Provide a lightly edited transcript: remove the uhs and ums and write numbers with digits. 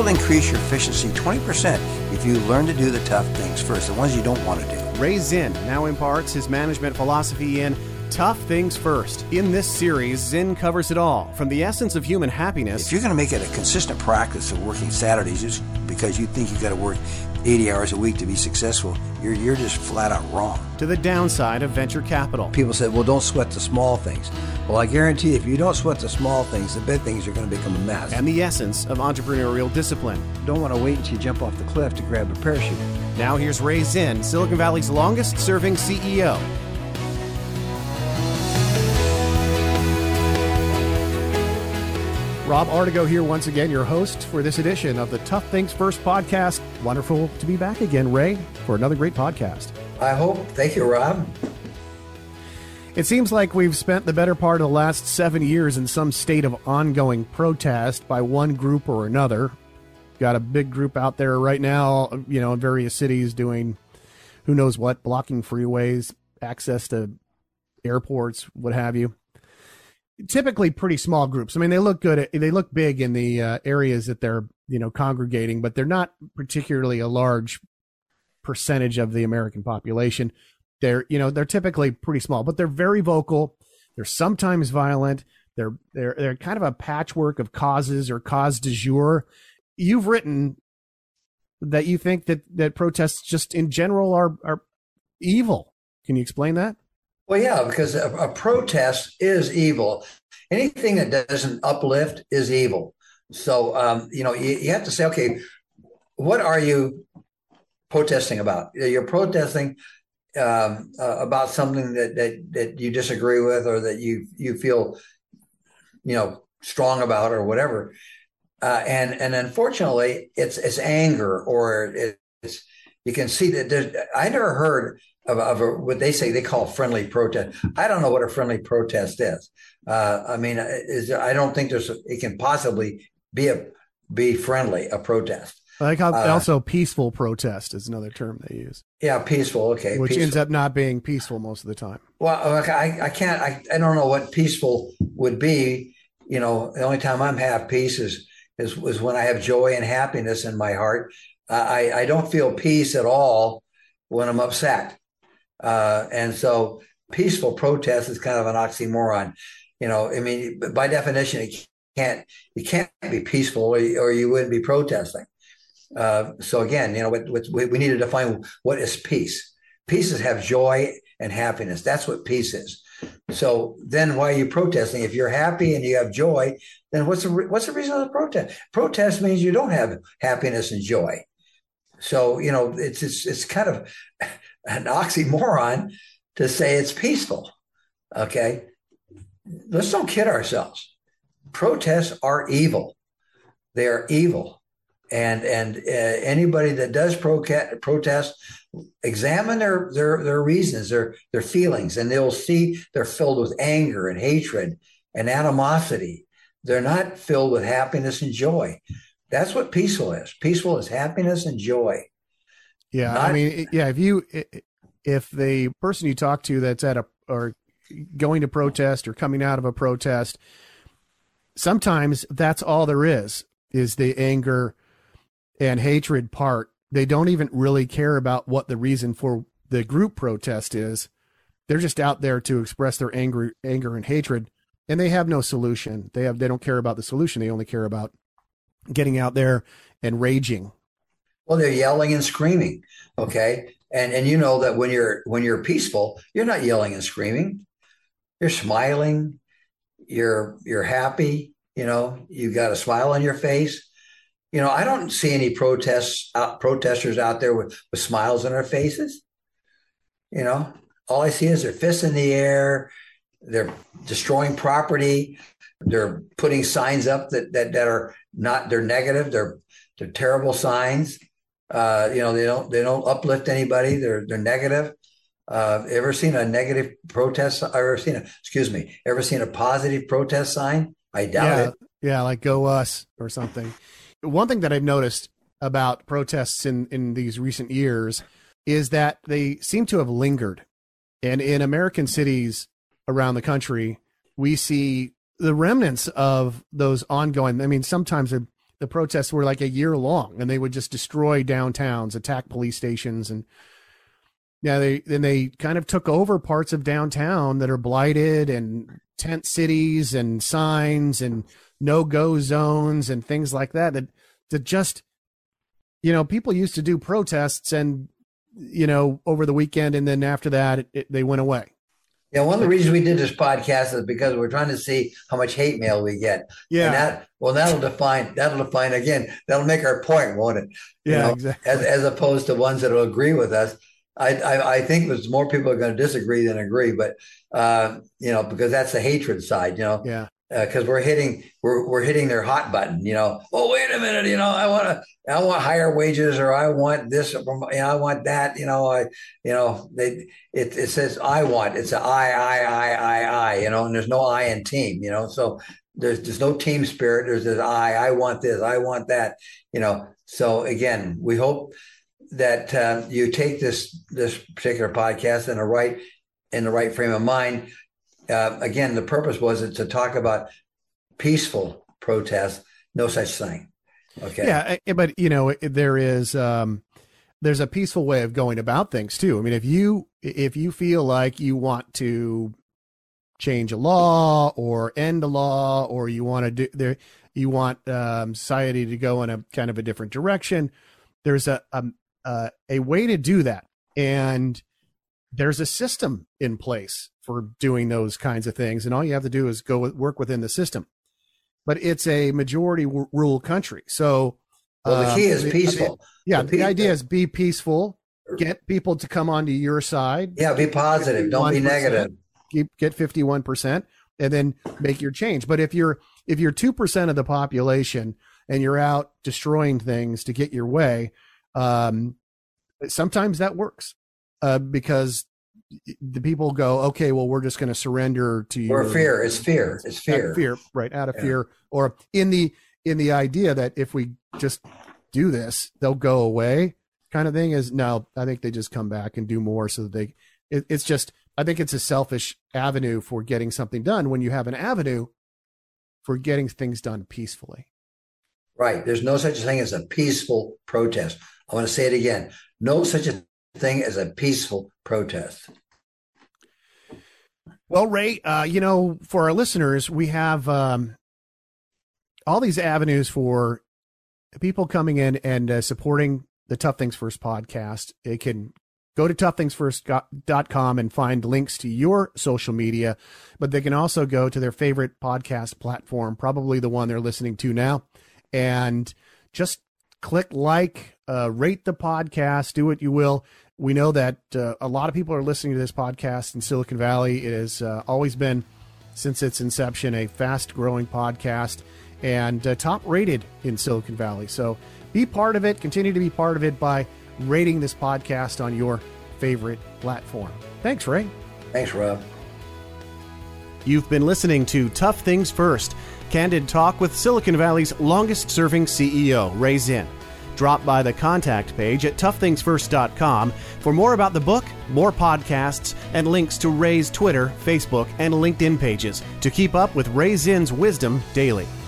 will increase your efficiency 20% if you learn to do the tough things first, the ones you don't want to do. Ray Zinn now imparts his management philosophy in Tough Things First. In this series, Zinn covers it all, from the essence of human happiness. If you're going to make it a consistent practice of working Saturdays just because you think you've got to work 80 hours a week to be successful, you're just flat out wrong. To the downside of venture capital. People said, well, don't sweat the small things. Well, I guarantee you, if you don't sweat the small things, the big things are going to become a mess. And the essence of entrepreneurial discipline. Don't want to wait until you jump off the cliff to grab a parachute. Now here's Ray Zinn, Silicon Valley's longest-serving CEO. Rob Artigo here once again, your host for this edition of the Tough Things First podcast. Wonderful to be back again, Ray, for another great podcast. I hope. Thank you, Rob. It seems like we've spent the better part of the last 7 years in some state of ongoing protest by one group or another. Got a big group out there right now, in various cities doing who knows what, blocking freeways, access to airports, what have you. Typically pretty small groups. I mean, they look good. They look big in the areas that they're, congregating, but they're not particularly a large percentage of the American population. They're typically pretty small, but they're very vocal. They're sometimes violent. They're kind of a patchwork of causes or cause du jour. You've written that you think that protests just in general are evil. Can you explain that? Well, yeah, because a protest is evil. Anything that doesn't uplift is evil. So, you have to say, okay, what are you protesting about? You're protesting about something that you disagree with, or that you feel, strong about, or whatever. And unfortunately, it's anger, or it's, you can see that I never heard of what they call friendly protest. I don't know what a friendly protest is. I don't think it can possibly be friendly, a protest. I like how also peaceful protest is another term they use. Yeah, peaceful. Okay, which peaceful ends up not being peaceful most of the time. Well, I can't. I don't know what peaceful would be. The only time I'm have peace is when I have joy and happiness in my heart. I don't feel peace at all when I'm upset. And so peaceful protest is kind of an oxymoron. By definition, it can't be peaceful, or you wouldn't be protesting. So again, we need to define what is peace. Peace is have joy and happiness. That's what peace is. So then why are you protesting? If you're happy and you have joy, then what's the reason of the protest? Protest means you don't have happiness and joy. So, it's kind of an oxymoron to say it's peaceful. Okay. Let's don't kid ourselves. Protests are evil. They are evil. And anybody that does protest, examine their reasons, their feelings, and they'll see they're filled with anger and hatred and animosity. They're not filled with happiness and joy. That's what peaceful is. Peaceful is happiness and joy. Yeah. If the person you talk to that's or going to protest or coming out of a protest, sometimes that's all there is the anger and hatred part. They don't even really care about what the reason for the group protest is. They're just out there to express their anger and hatred, and they have no solution. They don't care about the solution. They only care about getting out there and raging. Well, they're yelling and screaming. Okay. And that when you're peaceful, you're not yelling and screaming. You're smiling. You're happy. You've got a smile on your face. I don't see any protesters out there with smiles on their faces. All I see is their fists in the air. They're destroying property. They're putting signs up that are not, they're negative. They're terrible signs. They don't uplift anybody. They're negative. Ever seen a negative protest? Ever seen a positive protest sign? I doubt it. Yeah, like Go Us or something. One thing that I've noticed about protests in these recent years is that they seem to have lingered. And in American cities around the country, we see the remnants of those ongoing. Sometimes the protests were like a year long, and they would just destroy downtowns, attack police stations, and they kind of took over parts of downtown that are blighted, and tent cities and signs and no-go zones and things like that. That just, people used to do protests and, over the weekend, and then after that, they went away. Yeah, one of the reasons we did this podcast is because we're trying to see how much hate mail we get. Yeah. And that'll define again. That'll make our point, won't it? Yeah, exactly. As opposed to ones that will agree with us. I think there's more people are going to disagree than agree, but because that's the hatred side. Yeah. Because we're hitting their hot button. Oh, wait a minute. I want higher wages, or I want this. I want that. It says I want. It's I. And there's no I in team. So there's no team spirit. There's this I want this. I want that. So again, we hope that you take this particular podcast in the right frame of mind. Again, the purpose was to talk about peaceful protest. No such thing. Okay. Yeah, but there is there's a peaceful way of going about things too. I mean, if you feel like you want to change a law or end a law, or you want society to go in a kind of a different direction, there's a way to do that, and there's a system in place for doing those kinds of things, and all you have to do is work within the system. But it's a majority rule country, so the key is peaceful. The idea is be peaceful, get people to come onto your side. Yeah, be positive, don't be negative. Get 51%, and then make your change. But if you're 2% of the population and you're out destroying things to get your way, sometimes that works because the people go, okay, well, we're just going to surrender to you. Or fear. It's fear. It's fear. Fear, right? Out of fear, or in the idea that if we just do this, they'll go away, kind of thing. Is no, I think they just come back and do more, so that it's just. I think it's a selfish avenue for getting something done when you have an avenue for getting things done peacefully. Right. There's no such thing as a peaceful protest. I want to say it again. No such a thing as a peaceful protest. Well, Ray, for our listeners, we have all these avenues for people coming in and supporting the Tough Things First podcast. They can go to toughthingsfirst.com and find links to your social media, but they can also go to their favorite podcast platform, probably the one they're listening to now, and just click like, rate the podcast, do what you will. We know that a lot of people are listening to this podcast in Silicon Valley. It has always been, since its inception, a fast-growing podcast and top rated in Silicon Valley. So be part of it. Continue to be part of it by rating this podcast on your favorite platform. Thanks, Ray. Thanks, Rob. You've been listening to Tough Things First, candid talk with Silicon Valley's longest-serving CEO, Ray Zinn. Drop by the contact page at toughthingsfirst.com for more about the book, more podcasts, and links to Ray's Twitter, Facebook, and LinkedIn pages to keep up with Ray Zinn's wisdom daily.